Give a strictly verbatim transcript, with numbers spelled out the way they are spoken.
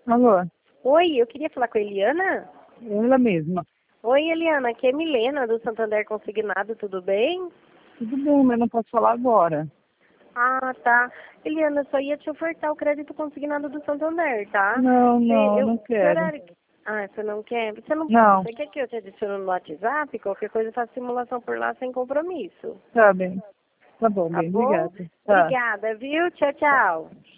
Alô? Oi, eu queria falar com a Eliana. Ela mesma. Oi, Eliana, aqui é Milena, do Santander Consignado, tudo bem? Tudo bem, mas não posso falar agora. Ah, tá. Eliana, eu só ia te ofertar o crédito consignado do Santander, tá? Não, não, Você- eu não Que quero. horário que- Ah, você não quer? Você não... Não, Você quer que eu te adicione no WhatsApp? Qualquer coisa eu faço simulação por lá sem compromisso. tá bem. Tá bom, Tá bem, bom? obrigada. Tá. Obrigada, viu? Tchau, tchau.